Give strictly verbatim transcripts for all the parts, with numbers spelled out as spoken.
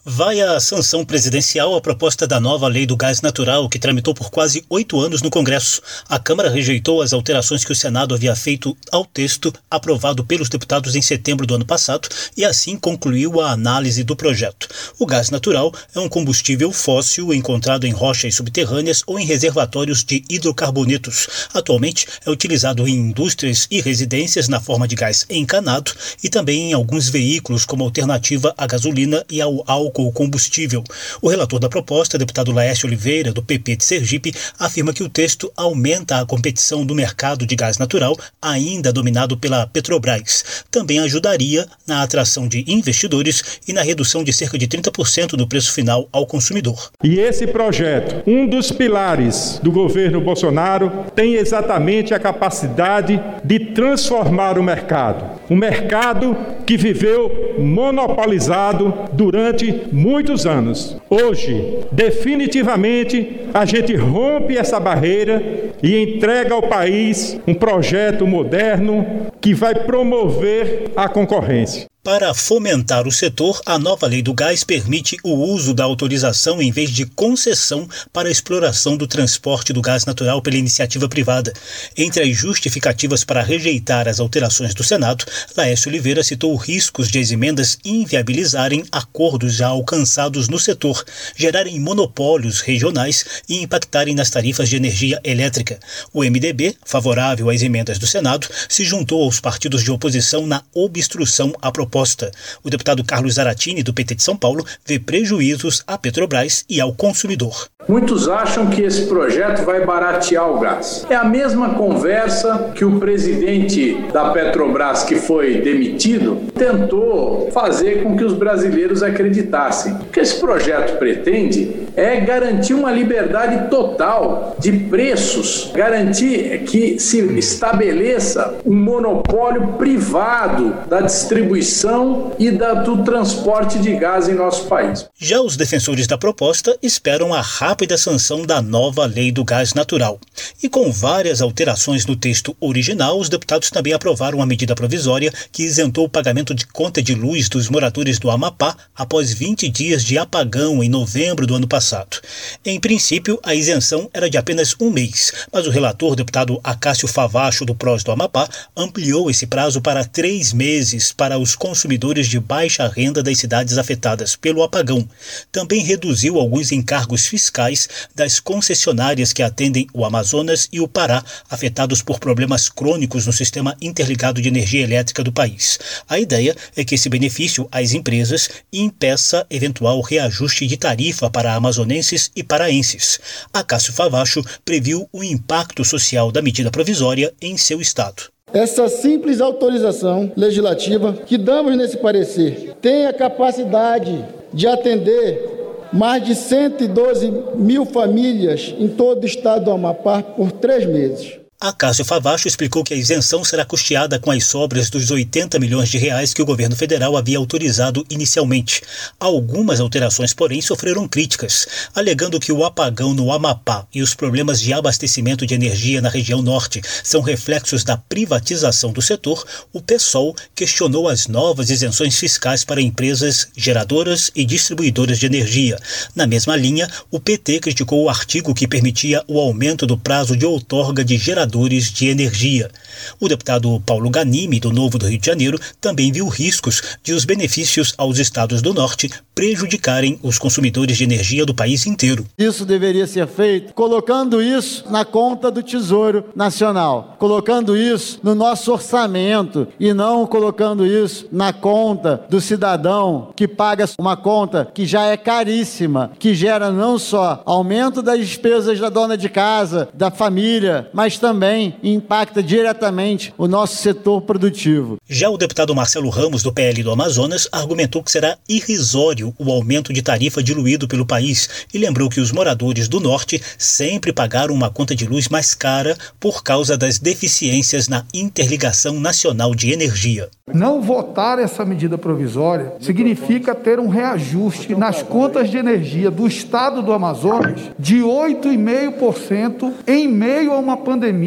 Vai à sanção presidencial a proposta da nova lei do gás natural, que tramitou por quase oito anos no Congresso. A Câmara rejeitou as alterações que o Senado havia feito ao texto aprovado pelos deputados em setembro do ano passado e assim concluiu a análise do projeto. O gás natural é um combustível fóssil encontrado em rochas subterrâneas ou em reservatórios de hidrocarbonetos. Atualmente é utilizado em indústrias e residências na forma de gás encanado e também em alguns veículos como alternativa à gasolina e ao álcool o combustível. O relator da proposta, deputado Laércio Oliveira, do P P de Sergipe, afirma que o texto aumenta a competição do mercado de gás natural, ainda dominado pela Petrobras. Também ajudaria na atração de investidores e na redução de cerca de trinta por cento do preço final ao consumidor. E esse projeto, um dos pilares do governo Bolsonaro, tem exatamente a capacidade de transformar o mercado. Um mercado que viveu monopolizado durante muitos anos. Hoje, definitivamente, a gente rompe essa barreira e entrega ao país um projeto moderno que vai promover a concorrência. Para fomentar o setor, a nova lei do gás permite o uso da autorização em vez de concessão para a exploração do transporte do gás natural pela iniciativa privada. Entre as justificativas para rejeitar as alterações do Senado, Laércio Oliveira citou riscos de as emendas inviabilizarem acordos já alcançados no setor, gerarem monopólios regionais e impactarem nas tarifas de energia elétrica. O M D B, favorável às emendas do Senado, se juntou aos partidos de oposição na obstrução à proposta. O deputado Carlos Zaratini, do P T de São Paulo, vê prejuízos à Petrobras e ao consumidor. Muitos acham que esse projeto vai baratear o gás. É a mesma conversa que o presidente da Petrobras, que foi demitido, tentou fazer com que os brasileiros acreditassem. O que esse projeto pretende é garantir uma liberdade total de preços, garantir que se estabeleça um monopólio privado da distribuição e da, do transporte de gás em nosso país. Já os defensores da proposta esperam a rápida sanção da nova lei do gás natural. E com várias alterações no texto original, os deputados também aprovaram uma medida provisória que isentou o pagamento de conta de luz dos moradores do Amapá após vinte dias de apagão em novembro do ano passado. Em princípio, a isenção era de apenas um mês, mas o relator, deputado Acácio Favacho, do P R O S do Amapá, ampliou esse prazo para três meses para os consumidores de baixa renda das cidades afetadas pelo apagão. Também reduziu alguns encargos fiscais das concessionárias que atendem o Amazonas e o Pará, afetados por problemas crônicos no sistema interligado de energia elétrica do país. A ideia é que esse benefício às empresas impeça eventual reajuste de tarifa para amazonenses e paraenses. Acácio Favacho previu o impacto social da medida provisória em seu estado. Essa simples autorização legislativa que damos nesse parecer tem a capacidade de atender mais de cento e doze mil famílias em todo o estado do Amapá por três meses. Acácio Favacho explicou que a isenção será custeada com as sobras dos oitenta milhões de reais que o governo federal havia autorizado inicialmente. Algumas alterações, porém, sofreram críticas, alegando que o apagão no Amapá e os problemas de abastecimento de energia na região norte são reflexos da privatização do setor. O PSOL questionou as novas isenções fiscais para empresas geradoras e distribuidoras de energia. Na mesma linha, o P T criticou o artigo que permitia o aumento do prazo de outorga de geradores de energia. O deputado Paulo Ganimi, do Novo do Rio de Janeiro, também viu riscos de os benefícios aos estados do norte prejudicarem os consumidores de energia do país inteiro. Isso deveria ser feito colocando isso na conta do Tesouro Nacional, colocando isso no nosso orçamento e não colocando isso na conta do cidadão que paga uma conta que já é caríssima, que gera não só aumento das despesas da dona de casa, da família, mas também também impacta diretamente o nosso setor produtivo. Já o deputado Marcelo Ramos, do P L do Amazonas, argumentou que será irrisório o aumento de tarifa diluído pelo país e lembrou que os moradores do norte sempre pagaram uma conta de luz mais cara por causa das deficiências na interligação nacional de energia. Não votar essa medida provisória significa ter um reajuste nas contas de energia do estado do Amazonas de oito vírgula cinco por cento em meio a uma pandemia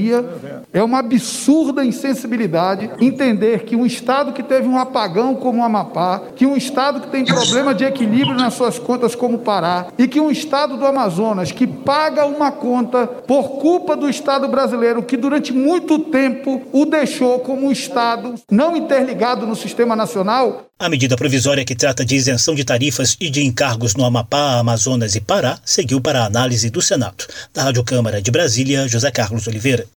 pandemia. É uma absurda insensibilidade entender que um estado que teve um apagão como o Amapá, que um estado que tem problema de equilíbrio nas suas contas como o Pará, e que um estado do Amazonas que paga uma conta por culpa do Estado brasileiro, que durante muito tempo o deixou como um estado não interligado no sistema nacional. A medida provisória que trata de isenção de tarifas e de encargos no Amapá, Amazonas e Pará seguiu para a análise do Senado. Da Rádio Câmara de Brasília, José Carlos Oliveira.